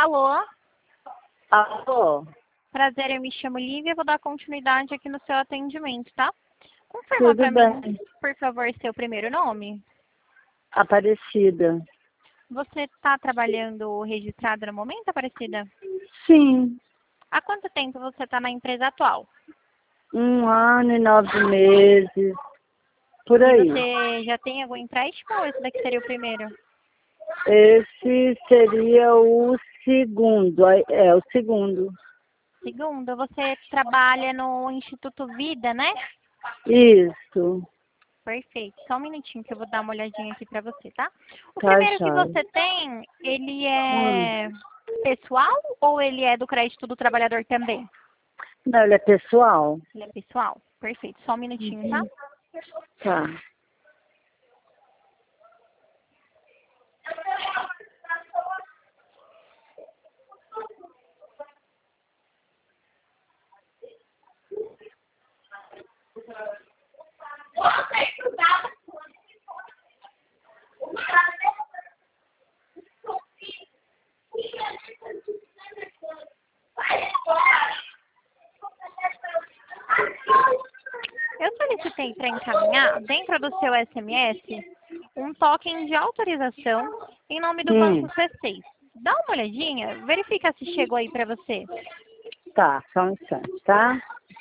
Alô? Alô? Prazer, eu me chamo Lívia e vou dar continuidade aqui no seu atendimento, tá? Confirma Tudo para bem. mim, por favor, seu primeiro nome. Aparecida. Você está trabalhando registrada no momento, Aparecida? Sim. Há quanto tempo você está na empresa atual? 1 ano e 9 meses. Por E aí. você já tem algum empréstimo ou esse daqui seria o primeiro? Esse seria o segundo. É o segundo. Segundo, você trabalha no Instituto Vida, né? Isso. Perfeito. Só um minutinho que eu vou dar uma olhadinha aqui para você, tá? O Tá, primeiro que joia. você tem, ele Hum. é pessoal ou ele é do crédito do trabalhador também? Não, ele é pessoal. Ele é pessoal? Perfeito. Só um minutinho, tá? Tá. Eu solicitei para encaminhar, dentro do seu SMS, um token de autorização em nome do Banco C6. Dá uma olhadinha, verifica se chegou aí para você. Tá, só um instante, tá?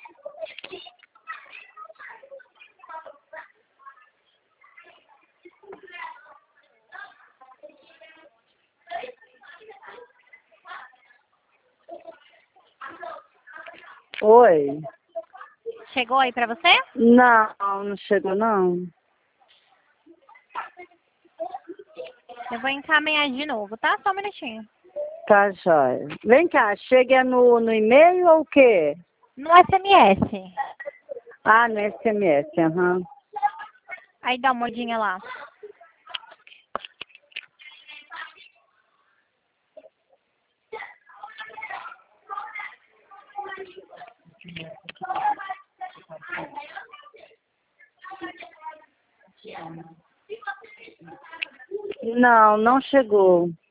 Oi. Chegou aí para você? Não, não chegou não. Eu vou encaminhar de novo, tá? Só um minutinho. Tá, joia. Vem cá, chega no e-mail ou o quê? No SMS. Ah, no SMS, aham. Aí dá uma olhadinha lá. Não, não chegou.